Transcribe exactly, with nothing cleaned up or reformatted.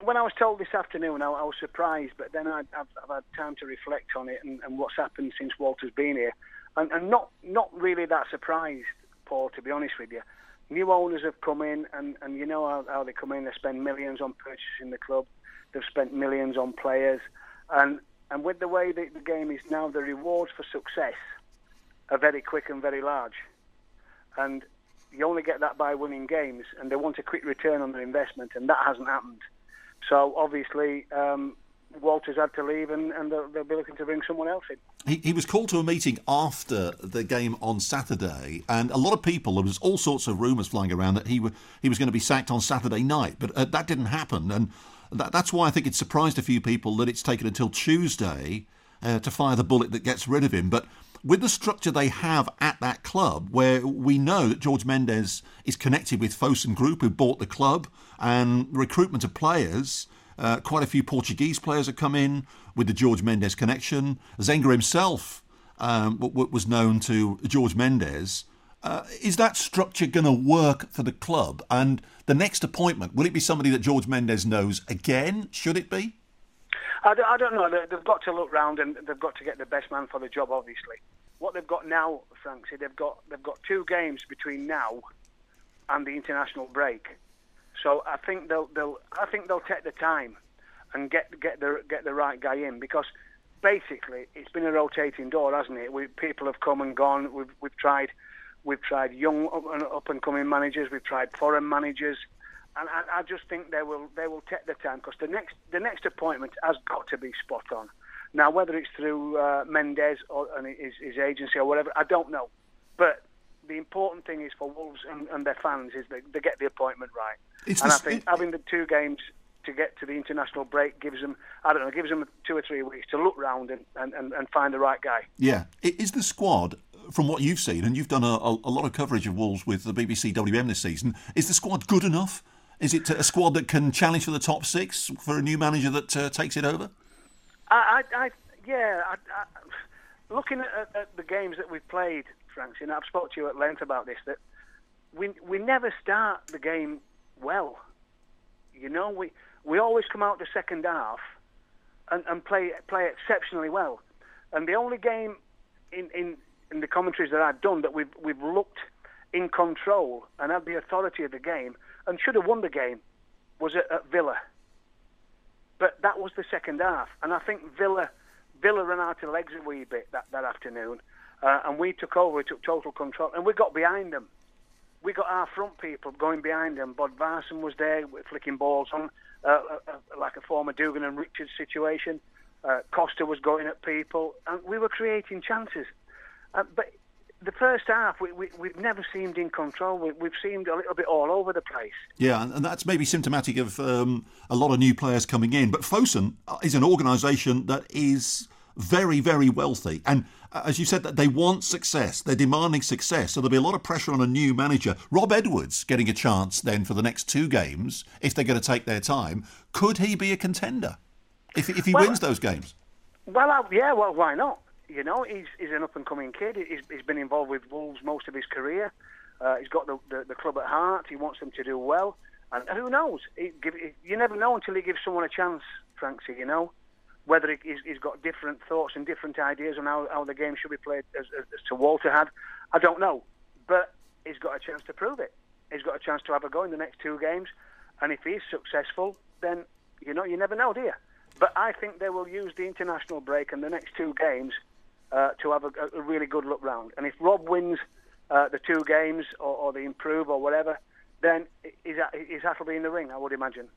when I was told this afternoon, I, I was surprised, but then I, I've, I've had time to reflect on it and, and what's happened since Walter's been here, and, and not not really that surprised, Paul, to be honest with you. New owners have come in, and, and you know how, how they come in. They spend millions on purchasing the club. They've spent millions on players, and and with the way the, the game is now, the rewards for success are very quick and very large, and you only get that by winning games, and they want a quick return on their investment, and that hasn't happened. So obviously, um, Walter's had to leave, and, and they'll, they'll be looking to bring someone else in. He, he was called to a meeting after the game on Saturday, and a lot of people, there was all sorts of rumours flying around that he, were, he was going to be sacked on Saturday night, but uh, that didn't happen, and that, that's why I think it surprised a few people that it's taken until Tuesday uh, to fire the bullet that gets rid of him. But with the structure they have at that club, where we know that George Mendes is connected with Fosun Group, who bought the club, and recruitment of players, uh, quite a few Portuguese players have come in with the George Mendes connection. Zenga himself um, w- w- was known to George Mendes. Uh, is that structure going to work for the club? And the next appointment, will it be somebody that George Mendes knows again? Should it be? I don't, I don't know. They've got to look round, and they've got to get the best man for the job, obviously. What they've got now, Francie, they've got they've got two games between now and the international break. So I think they'll they'll I think they'll take the time and get get the get the right guy in, because basically it's been a rotating door, hasn't it? We, people have come and gone. We've we've tried we've tried young up and up and coming managers. We've tried foreign managers. And I, I just think they will they will take the time, because the next the next appointment has got to be spot on. Now, whether it's through uh, Mendes or and his, his agency or whatever, I don't know. But the important thing is for Wolves and, and their fans is that they get the appointment right. It's and this, I think it, having the two games to get to the international break gives them, I don't know, gives them two or three weeks to look round and, and, and, and find the right guy. Yeah. Is the squad, from what you've seen, and you've done a, a, a lot of coverage of Wolves with the B B C W M this season, is the squad good enough? Is it a squad that can challenge for the top six for a new manager that uh, takes it over? I, I, I yeah. I, I, looking at, at the games that we've played, Francie, and I've spoken to you at length about this, that we we never start the game well. You know, we we always come out the second half and, and play play exceptionally well. And the only game in, in, in the commentaries that I've done that we've we've looked in control and had the authority of the game and should have won the game was at, at Villa. But that was the second half, and I think Villa Villa ran out of legs a wee bit that, that afternoon, uh, and we took over, we took total control, and we got behind them. We got our front people going behind them. Bodvarsson was there flicking balls on, uh, uh, like a former Dugan and Richards situation. Uh, Costa was going at people, and we were creating chances. Uh, but the first half, we, we, we've never seemed in control. We, we've seemed a little bit all over the place. Yeah, and that's maybe symptomatic of um, a lot of new players coming in. But Fosun is an organisation that is very, very wealthy. And as you said, that they want success. They're demanding success. So there'll be a lot of pressure on a new manager. Rob Edwards getting a chance then for the next two games, if they're going to take their time. Could he be a contender if, if he well, wins those games? Well, uh, yeah, well, why not? You know, he's, he's an up-and-coming kid. He's, he's been involved with Wolves most of his career. Uh, he's got the, the, the club at heart. He wants them to do well. And who knows? He, give, he, you never know until he gives someone a chance, Francie, you know? Whether he's, he's got different thoughts and different ideas on how, how the game should be played as, as, as to Walter had, I don't know. But he's got a chance to prove it. He's got a chance to have a go in the next two games. And if he's successful, then, you know, you never know, do you? But I think they will use the international break and the next two games Uh, to have a, a really good look round. And if Rob wins uh, the two games or, or they improve or whatever, then his, his hat will be in the ring, I would imagine.